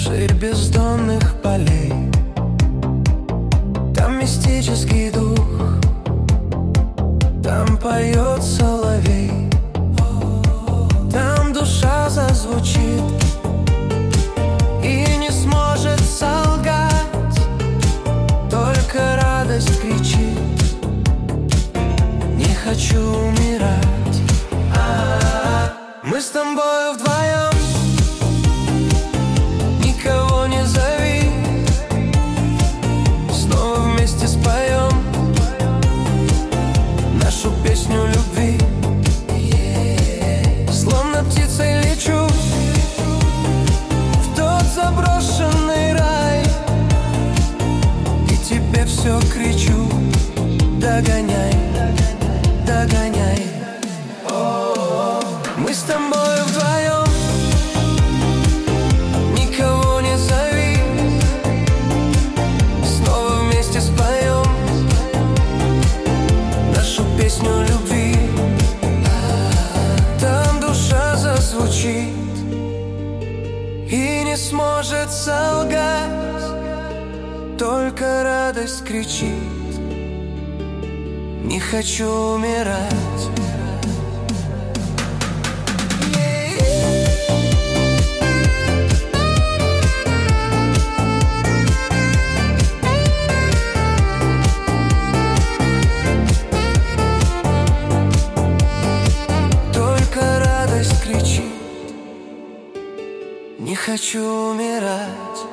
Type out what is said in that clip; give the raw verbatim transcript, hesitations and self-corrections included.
Ширь бездонных полей, там мистический дух, там поет соловей, там душа зазвучит и не сможет солгать, только радость кричит: не хочу умирать. А-а-а. Мы с тобою вдвоем, никого не зови, снова вместе споем нашу песню любви. Словно птицей лечу в тот заброшенный рай, и тебе все кричу: догоняй, догоняй. О-о-о. Мы с тобою вдвоем, никого не зови, снова вместе споем нашу песню любви. Там душа зазвучит и не сможет солгать, только радость кричит: не хочу умирать. Не хочу умирать.